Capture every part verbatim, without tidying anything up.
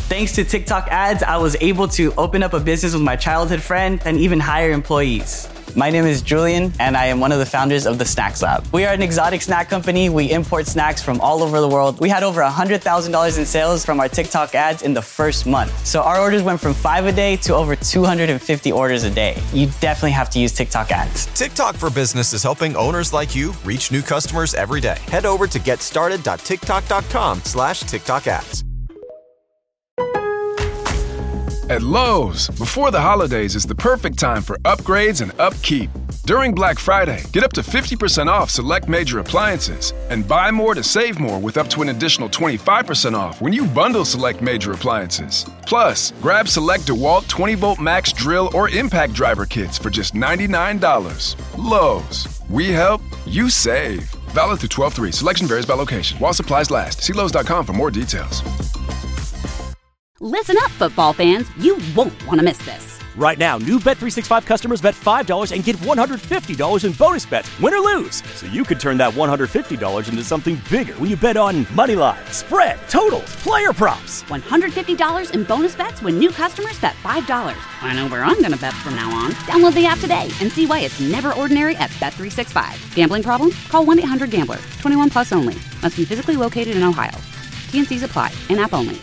Thanks to TikTok ads, I was able to open up a business with my childhood friend and even hire employees. My name is Julian, and I am one of the founders of the Snacks Lab. We are an exotic snack company. We import snacks from all over the world. We had over one hundred thousand dollars in sales from our TikTok ads in the first month. So our orders went from five a day to over two hundred fifty orders a day. You definitely have to use TikTok ads. TikTok for Business is helping owners like you reach new customers every day. Head over to getstarted.tiktok.com slash TikTok ads. At Lowe's, before the holidays is the perfect time for upgrades and upkeep. During Black Friday, get up to fifty percent off select major appliances and buy more to save more with up to an additional twenty-five percent off when you bundle select major appliances. Plus, grab select DeWalt twenty volt max drill or impact driver kits for just ninety-nine dollars. Lowe's, we help, you save. Valid through twelve three. Selection varies by location. While supplies last. See Lowe's dot com for more details. Listen up, football fans. You won't want to miss this. Right now, new Bet three sixty-five customers bet five dollars and get one hundred fifty dollars in bonus bets, win or lose. So you could turn that one hundred fifty dollars into something bigger when you bet on money line, spread, totals, player props. one hundred fifty dollars in bonus bets when new customers bet five dollars. I know where I'm going to bet from now on. Download the app today and see why it's never ordinary at Bet three sixty-five. Gambling problem? Call one eight hundred gambler. twenty-one plus only. Must be physically located in Ohio. T and C's apply. In-app only.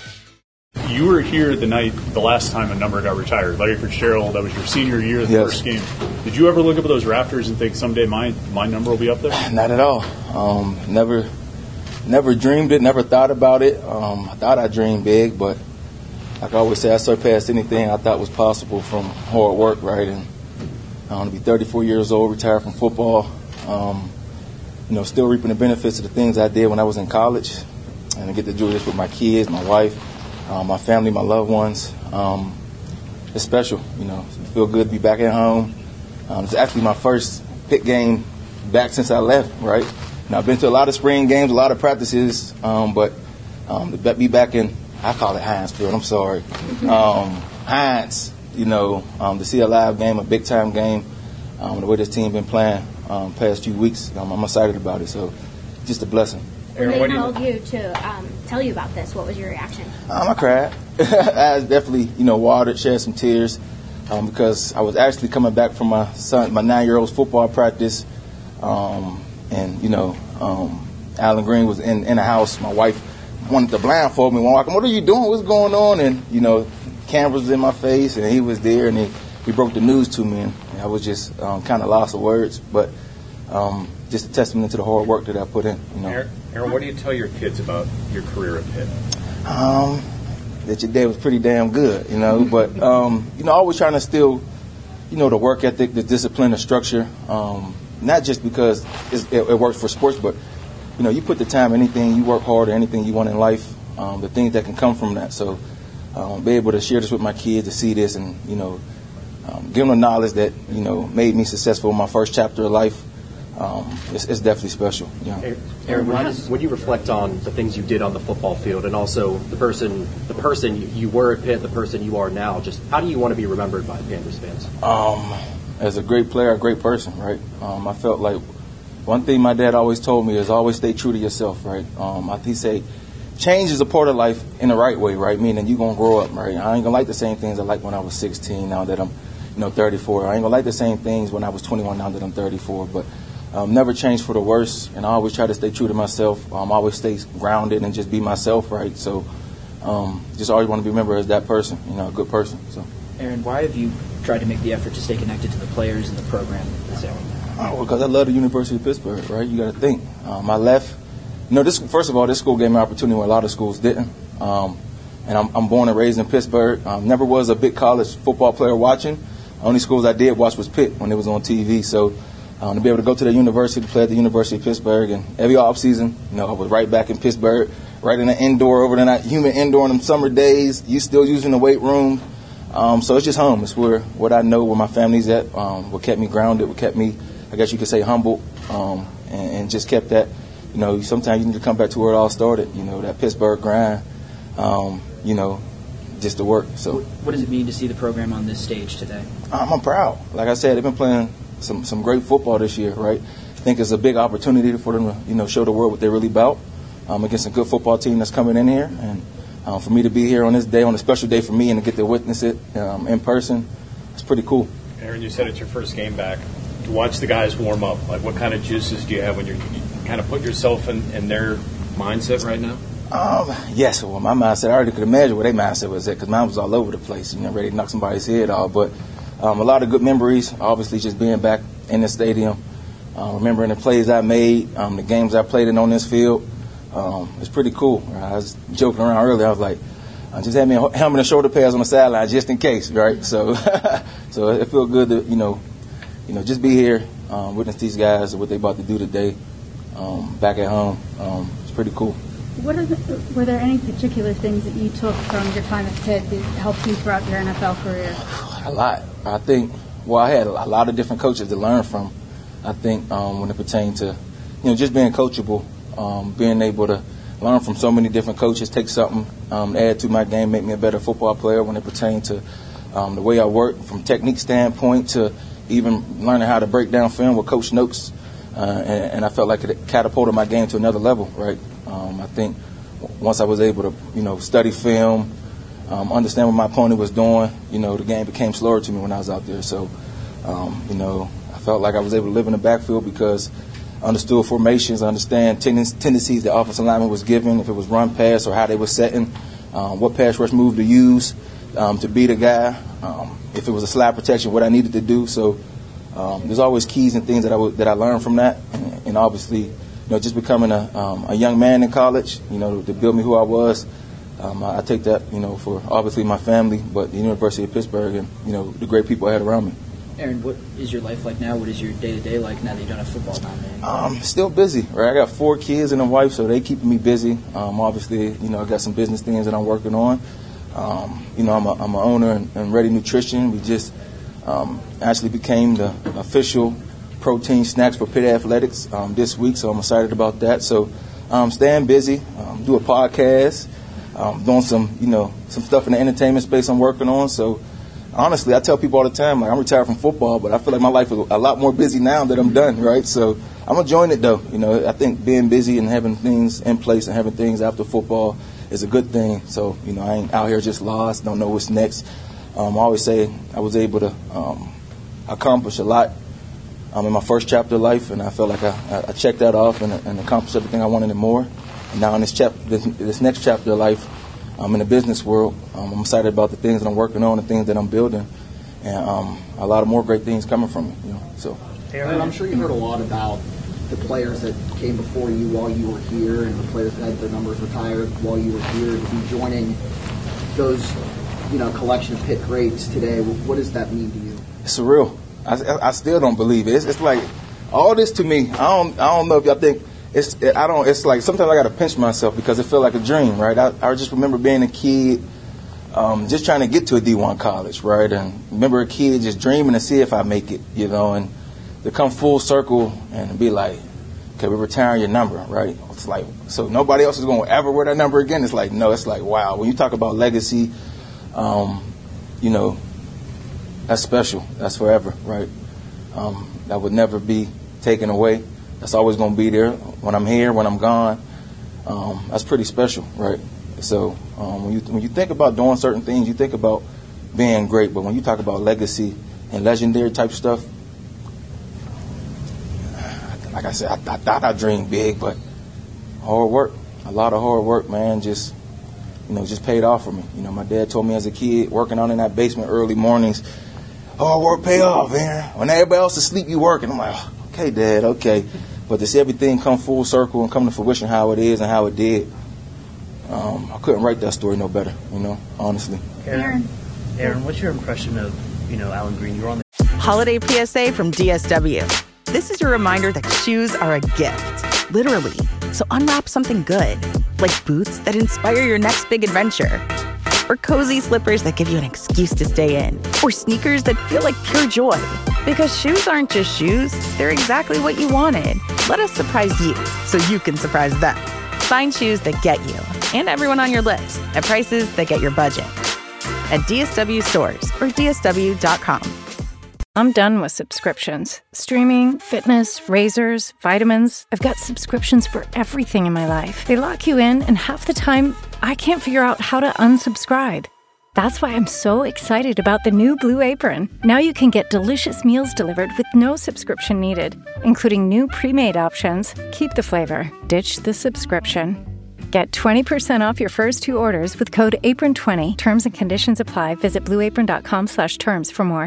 You were here the night, the last time a number got retired. Larry Fitzgerald, that was your senior year, the yes. first game. Did you ever look up at those rafters and think someday my my number will be up there? Not at all. Um, never never dreamed it, never thought about it. Um, I thought I dreamed big, but like I always say, I surpassed anything I thought was possible from hard work, right? And um, to be thirty-four years old, retired from football, um, you know, still reaping the benefits of the things I did when I was in college, and to get to do this with my kids, my wife, Um, my family, my loved ones. Um, it's special, you know. It feel good to be back at home. Um, it's actually my first Pitt game back since I left, right? Now, I've been to a lot of spring games, a lot of practices, um, but um, to be back in, I call it Heinz Field, I'm sorry. Um, Heinz, you know, um, to see a live game, a big-time game, um, the way this team been playing um, past few weeks, um, I'm excited about it. So, just a blessing. When they called you to um, tell you about this, what was your reaction? Um, I cried. I definitely, you know, watered, shed some tears um, because I was actually coming back from my son, my nine-year-old's football practice, um, and you know, um, Alan Green was in, in the house. My wife wanted to blindfold me. What are you doing? What's going on? And you know, cameras in my face, and he was there, and he, he broke the news to me, and I was just um, kind of lost of words, but. Um, just a testament to the hard work that I put in. You know. Aaron, Aaron, what do you tell your kids about your career at Pitt? Um, that your dad was pretty damn good, you know. But um, you know, always trying to still, you know, the work ethic, the discipline, the structure. Um, not just because it's, it, it works for sports, but you know, you put the time, anything you work hard, or anything you want in life, um, the things that can come from that. So, um, be able to share this with my kids, to see this, and you know, um, give them the knowledge that you know made me successful in my first chapter of life. Um, it's, it's definitely special. Yeah. Aaron, when, when you reflect on the things you did on the football field, and also the person, the person you, you were at Pitt, the person you are now, just how do you want to be remembered by Panthers fans? Um, as a great player, a great person, right? Um, I felt like one thing my dad always told me is always stay true to yourself, right? Um, I think he said change is a part of life in the right way, right? Meaning you're gonna grow up, right? I ain't gonna like the same things I liked when I was sixteen. Now that I'm, you know, thirty-four, I ain't gonna like the same things when I was twenty-one. Now that I'm thirty-four, but Um, never change for the worse, and I always try to stay true to myself. Um, always stay grounded and just be myself, right? So, um, just always want to be remembered as that person, you know, a good person. So, Aaron, why have you tried to make the effort to stay connected to the players and the program this area? Oh, because I love the University of Pittsburgh, right? You got to think. Um, I left. You know, this first of all, this school gave me an opportunity where a lot of schools didn't. Um, and I'm, I'm born and raised in Pittsburgh. Um, never was a big college football player watching. The only schools I did watch was Pitt when it was on T V. So. Um, to be able to go to the university, to play at the University of Pittsburgh, and every offseason, you know, I was right back in Pittsburgh, right in the indoor, over the humid indoor in them summer days. You still using the weight room. Um, so it's just home. It's where what I know, where my family's at, um, what kept me grounded, what kept me, I guess you could say, humble, um, and, and just kept that, you know, sometimes you need to come back to where it all started, you know, that Pittsburgh grind, um, you know, just to work. So, what does it mean to see the program on this stage today? I'm, I'm proud. Like I said, they've been playing some some great football this year, right? I think it's a big opportunity for them to, you know, show the world what they're really about um, against a good football team that's coming in here. And um, for me to be here on this day, on a special day for me, and to get to witness it um, in person, it's pretty cool. Aaron, you said it's your first game back. To watch the guys warm up, like what kind of juices do you have when you're, you kind of put yourself in, in their mindset right now? Um, yes, well, my mindset, I already could imagine where their mindset was at, because mine was all over the place, you know, ready to knock somebody's head off. But um, a lot of good memories, obviously, just being back in the stadium, uh, remembering the plays I made, um, the games I played in on this field. Um, it's pretty cool. I was joking around earlier. I was like, I just had me a helmet and shoulder pads on the sideline just in case, right? So, so it feels good to, you know, you know, just be here, um, witness these guys and what they about to do today, um, back at home. Um, it's pretty cool. What are the, were there any particular things that you took from your time at Pitt that helped you throughout your N F L career? A lot. I think, well, I had a lot of different coaches to learn from. I think um, when it pertained to, you know, just being coachable, um, being able to learn from so many different coaches, take something, um, add to my game, make me a better football player when it pertained to um, the way I work from technique standpoint to even learning how to break down film with Coach Noakes. Uh, and, and I felt like it catapulted my game to another level, right? Um, I think once I was able to, you know, study film, um, understand what my opponent was doing, you know, the game became slower to me when I was out there. So, um, you know, I felt like I was able to live in the backfield because I understood formations, I understand ten- tendencies the offensive lineman was given, if it was run pass or how they were setting, um, what pass rush move to use um, to beat a guy, um, if it was a slide protection, what I needed to do. So um, there's always keys and things that I w- that I learned from that, and, and obviously, you know, just becoming a, um, a young man in college, you know, to build me who I was. Um, I, I take that, you know, for obviously my family, but the University of Pittsburgh and, you know, the great people I had around me. Aaron, what is your life like now? What is your day-to-day like now that you don't have football down there? Um, still busy, right? I got four kids and a wife, so they keeping me busy. Um, obviously, you know, I got some business things that I'm working on. Um, you know, I'm a, I'm an owner in, in Ready Nutrition. We just um, actually became the official protein snacks for Pitt Athletics um, this week, so I'm excited about that. So um, staying busy, um, do a podcast, um, doing some, you know, some stuff in the entertainment space I'm working on. So honestly, I tell people all the time, like, I'm retired from football, but I feel like my life is a lot more busy now that I'm done, right? So I'm enjoying it, though. You know, I think being busy and having things in place and having things after football is a good thing. So, you know, I ain't out here just lost, don't know what's next. Um, I always say I was able to um, accomplish a lot um, in my first chapter of life, and I felt like I, I checked that off and, and accomplished everything I wanted and more. And now in this, chap- this, this next chapter of life, I'm in the business world. Um, I'm excited about the things that I'm working on, the things that I'm building, and um, a lot of more great things coming from me. You know, so. Aaron, I'm sure you heard a lot about the players that came before you while you were here, and the players that had their numbers retired while you were here. To be joining those, you know, collection of Pitt greats today, what does that mean to you? It's surreal. I, I still don't believe it. It's, it's like all this to me. I don't. I don't know if y'all think. It's I don't. It's like sometimes I got to pinch myself because it felt like a dream, right? I, I just remember being a kid, um, just trying to get to a D one college, right? And remember a kid just dreaming to see if I make it, you know, and to come full circle and be like, okay, we're retiring your number, right? It's like, so nobody else is going to ever wear that number again. It's like, no, it's like, wow. When you talk about legacy, um, you know, that's special. That's forever, right? Um, that would never be taken away. That's always going to be there when I'm here, when I'm gone. Um, that's pretty special, right? So um, when you when you think about doing certain things, you think about being great. But when you talk about legacy and legendary type stuff, like I said, I, I thought I dreamed big, but hard work, a lot of hard work, man, just, you know, just paid off for me. You know, my dad told me as a kid, working out in that basement early mornings, hard work pay off, man. When everybody else is asleep, you working. I'm like, oh, okay, Dad, okay. But to see everything come full circle and come to fruition how it is and how it did, um, I couldn't write that story no better, you know, honestly. Aaron. Aaron, what's your impression of, you know, Alan Green? You were on the Holiday P S A from D S W. This is your reminder that shoes are a gift, literally. So unwrap something good, like boots that inspire your next big adventure, or cozy slippers that give you an excuse to stay in, or sneakers that feel like pure joy. Because shoes aren't just shoes, they're exactly what you wanted. Let us surprise you so you can surprise them. Find shoes that get you and everyone on your list at prices that get your budget at D S W stores or D S W dot com. I'm done with subscriptions. Streaming, fitness, razors, vitamins. I've got subscriptions for everything in my life. They lock you in, and half the time, I can't figure out how to unsubscribe. That's why I'm so excited about the new Blue Apron. Now you can get delicious meals delivered with no subscription needed, including new pre-made options. Keep the flavor, ditch the subscription. Get twenty percent off your first two orders with code apron twenty. Terms and conditions apply. Visit blueapron.com slash terms for more.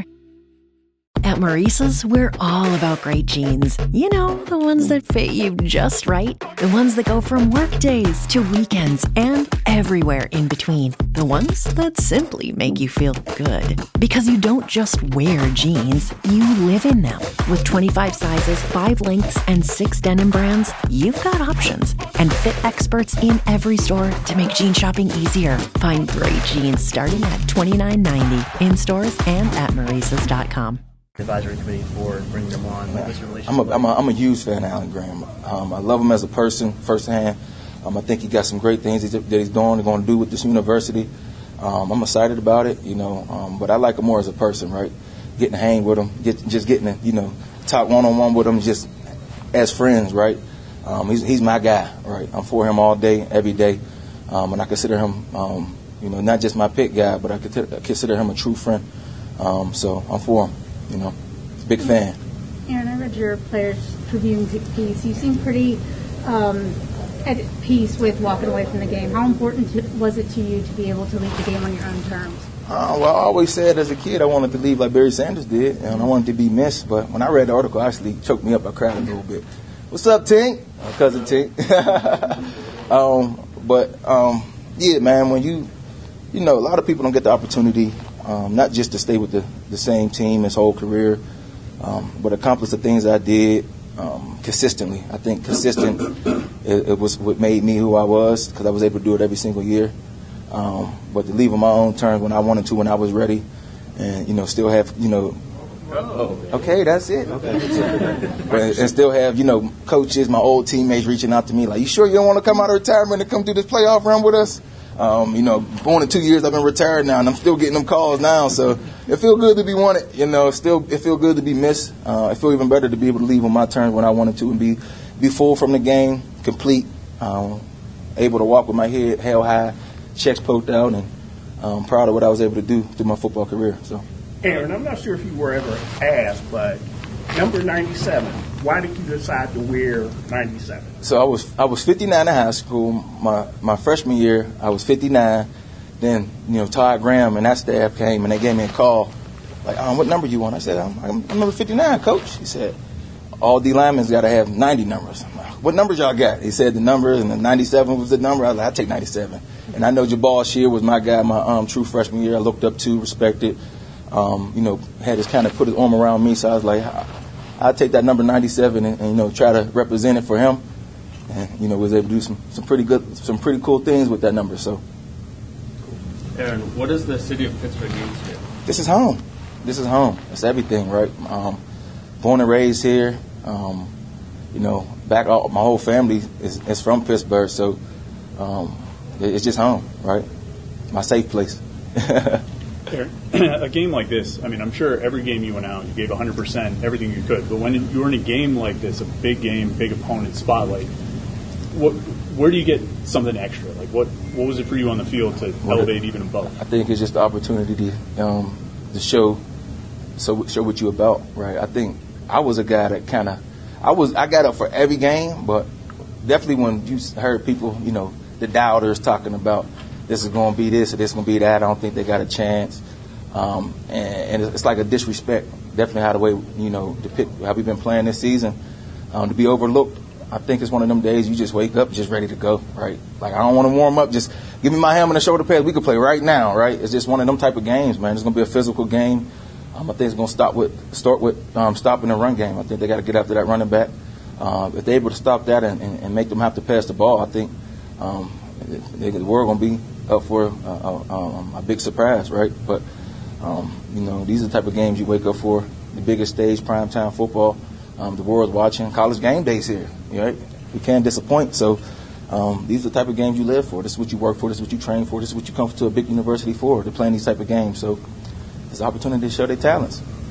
At Maurice's, we're all about great jeans. You know, the ones that fit you just right. The ones that go from work days to weekends and everywhere in between. The ones that simply make you feel good. Because you don't just wear jeans, you live in them. With twenty-five sizes, five lengths, and six denim brands, you've got options. And fit experts in every store to make jean shopping easier. Find great jeans starting at twenty-nine ninety in stores and at Maurices dot com. Advisory committee for bringing them on. Like, what's your relationship? I'm a, I'm, a, I'm a huge fan of Alan Green. Um, I love him as a person firsthand. Um, I think he got some great things that he's doing and going to do with this university. Um, I'm excited about it, you know. Um, but I like him more as a person, right? Getting to hang with him, get, just getting to, you know, talk one on one with him, just as friends, right? Um, he's he's my guy, right? I'm for him all day, every day, um, and I consider him, um, you know, not just my pick guy, but I consider him a true friend. Um, so I'm for him. You know, big fan. Aaron, I read your Players Tribune piece. You seem pretty um, at peace with walking away from the game. How important to, was it to you to be able to leave the game on your own terms? Uh, well, I always said as a kid I wanted to leave like Barry Sanders did, and I wanted to be missed. But when I read the article, it actually choked me up. I cried a little bit. What's up, Tink? Uh, cousin Tink. um, but, um, yeah, man, when you, you know, a lot of people don't get the opportunity Um, not just to stay with the, the same team his whole career, um, but accomplish the things I did um, consistently. I think consistent it, it was what made me who I was, because I was able to do it every single year. Um, but to leave on my own terms when I wanted to, when I was ready, and, you know, still have, you know, okay, that's it. Okay. But, and still have, you know, coaches, my old teammates reaching out to me like, you sure you don't want to come out of retirement and come do this playoff run with us? Um, you know, going in two years, I've been retired now, and I'm still getting them calls now. So it feels good to be wanted. You know, still it feels good to be missed. Uh, it feels even better to be able to leave on my terms when I wanted to and be be full from the game, complete, um, able to walk with my head held high, checks poked out, and um, proud of what I was able to do through my football career. So, Aaron, I'm not sure if you were ever asked, but number ninety-seven. Why did you decide to wear ninety-seven? So I was I was fifty-nine in high school. My my freshman year, I was fifty-nine. Then, you know, Todd Graham and that staff came and they gave me a call. Like, um, what number you want? I said, I'm, I'm number fifty-nine, coach. He said, all D linemen's got to have ninety numbers. I'm like, what numbers y'all got? He said the numbers, and the ninety-seven was the number. I was like, I'll take ninety-seven. And I know Jabal Shear was my guy, my um, true freshman year. I looked up to, respected. Um, you know, had his kind of put his arm around me. So I was like, I'll take that number ninety-seven and, and, you know, try to represent it for him. And, you know, was able to do some, some pretty good, some pretty cool things with that number. So, Aaron, what does the city of Pittsburgh mean to you? This is home. This is home. It's everything, right? Um, born and raised here. Um, you know, back all, my whole family is, is from Pittsburgh, so um, it, it's just home, right? My safe place. Aaron, a game like this, I mean, I'm sure every game you went out, you gave one hundred percent, everything you could. But when you're in a game like this, a big game, big opponent, spotlight, what, where do you get something extra? Like, what, what was it for you on the field to well, elevate even above? I think it's just the opportunity to, um, to show, so show what you're about, right? I think I was a guy that kind of, I was, I got up for every game, but definitely when you heard people, you know, the doubters talking about this is going to be this or this is going to be that, I don't think they got a chance. Um, and, and it's like a disrespect, definitely how the way, you know, depict how we've been playing this season. Um, to be overlooked, I think it's one of them days you just wake up just ready to go, right? Like, I don't want to warm up, just give me my helmet and shoulder pads. We could play right now, right? It's just one of them type of games, man. It's going to be a physical game. Um, I think it's going to stop with start with um, stopping the run game. I think they got to get after that running back. Uh, if they're able to stop that and, and, and make them have to pass the ball, I think um, the, the world going to be up for uh, uh, a big surprise, right? But um, you know, these are the type of games you wake up for. The biggest stage, primetime football. Um, the world's watching. College game days here, right? We can't disappoint. So um, these are the type of games you live for. This is what you work for. This is what you train for. This is what you come to a big university for, to play in these type of games. So it's an opportunity to show their talents.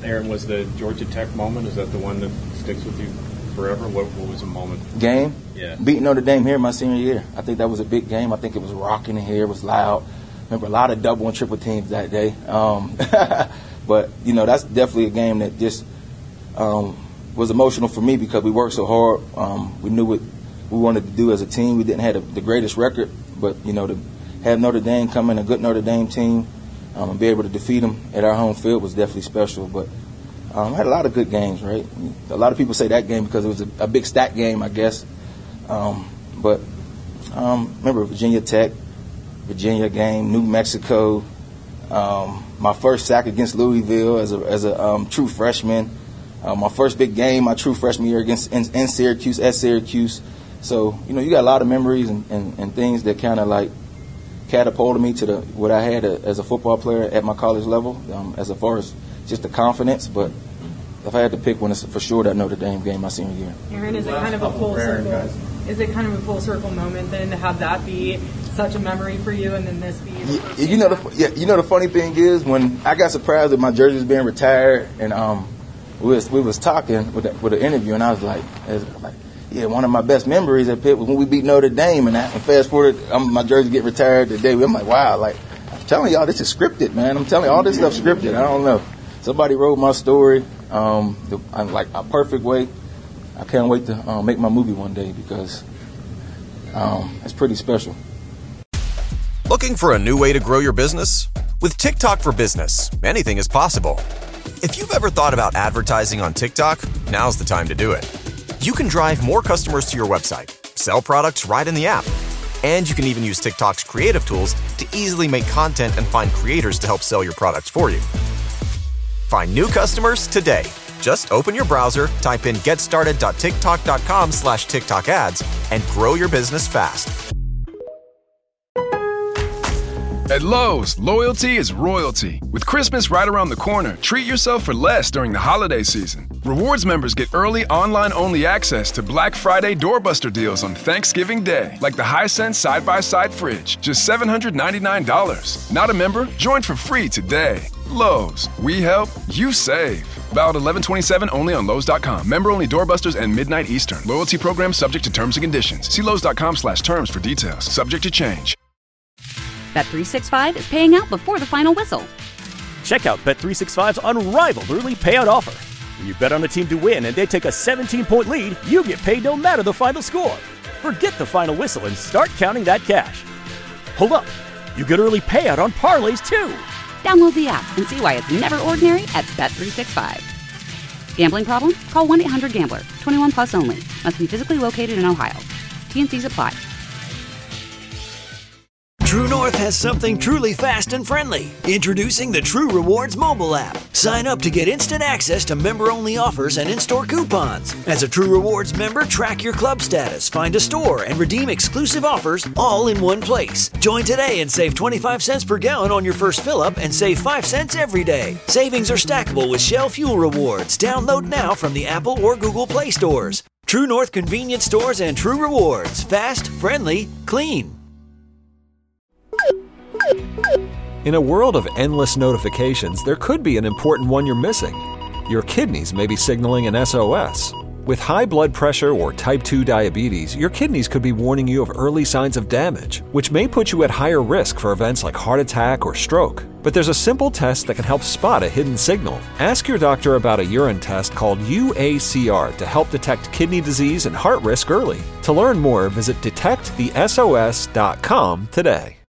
Aaron, was the Georgia Tech moment, is that the one that sticks with you forever? What, what was the moment? Game? Yeah. Beating Notre Dame here my senior year. I think that was a big game. I think it was rocking in here. It was loud. Remember, a lot of double and triple teams that day. Um, but, you know, that's definitely a game that just um, was emotional for me because we worked so hard. Um, we knew what we wanted to do as a team. We didn't have the, the greatest record, but, you know, to have Notre Dame come in, a good Notre Dame team, um, and be able to defeat them at our home field was definitely special. But um, I had a lot of good games, right? A lot of people say that game because it was a, a big stat game, I guess. Um, but um, remember Virginia Tech, Virginia game, New Mexico, um, my first sack against Louisville as a as a um, true freshman, uh, my first big game, my true freshman year against in, in Syracuse at Syracuse. So you know you got a lot of memories and, and, and things that kind of like catapulted me to the what I had a, as a football player at my college level, um, as far as just the confidence. But if I had to pick one, it's for sure that Notre Dame game my senior year. Aaron, is it kind of a full circle? Is it kind of a full circle moment then to have that be such a memory for you, and then this be? Yeah, you know the yeah, you know the funny thing is when I got surprised that my jersey was being retired, and um, we was we was talking with a, with an interview, and I was like, I was like, yeah, one of my best memories at Pitt was when we beat Notre Dame, and, I, and fast forward, um, my jersey get retired today. I'm like, wow, like I'm telling y'all, this is scripted, man. I'm telling you, all this stuff scripted. I don't know. Somebody wrote my story, um, the, like a perfect way. I can't wait to uh, make my movie one day because um, it's pretty special. Looking for a new way to grow your business? With TikTok for Business, anything is possible. If you've ever thought about advertising on TikTok, now's the time to do it. You can drive more customers to your website, sell products right in the app, and you can even use TikTok's creative tools to easily make content and find creators to help sell your products for you. Find new customers today. Just open your browser, type in getstarted.tiktok.com slash TikTok ads, and grow your business fast. At Lowe's, loyalty is royalty. With Christmas right around the corner, treat yourself for less during the holiday season. Rewards members get early online-only access to Black Friday doorbuster deals on Thanksgiving Day, like the Hisense side-by-side fridge, just seven hundred ninety-nine dollars. Not a member? Join for free today. Lowe's, we help, you save. Valid eleven twenty-seven only on Lowe's dot com. Member-only doorbusters and midnight Eastern. Loyalty program subject to terms and conditions. See Lowe's dot com slash terms for details. Subject to change. Bet three sixty-five is paying out before the final whistle. Check out Bet three sixty-five's unrivaled early payout offer. When you bet on a team to win and they take a seventeen-point lead, you get paid no matter the final score. Forget the final whistle and start counting that cash. Hold up. You get early payout on parlays, too. Download the app and see why it's never ordinary at Bet three sixty-five. Gambling problem? Call one eight hundred gambler. twenty-one plus only. Must be physically located in Ohio. T N Cs apply. True North has something truly fast and friendly. Introducing the True Rewards mobile app. Sign up to get instant access to member-only offers and in-store coupons. As a True Rewards member, track your club status, find a store, and redeem exclusive offers all in one place. Join today and save twenty-five cents per gallon on your first fill-up and save five cents every day. Savings are stackable with Shell Fuel Rewards. Download now from the Apple or Google Play stores. True North Convenience Stores and True Rewards. Fast, friendly, clean. In a world of endless notifications, there could be an important one you're missing. Your kidneys may be signaling an S O S. With high blood pressure or type two diabetes, your kidneys could be warning you of early signs of damage, which may put you at higher risk for events like heart attack or stroke. But there's a simple test that can help spot a hidden signal. Ask your doctor about a urine test called U A C R to help detect kidney disease and heart risk early. To learn more, visit detect the S O S dot com today.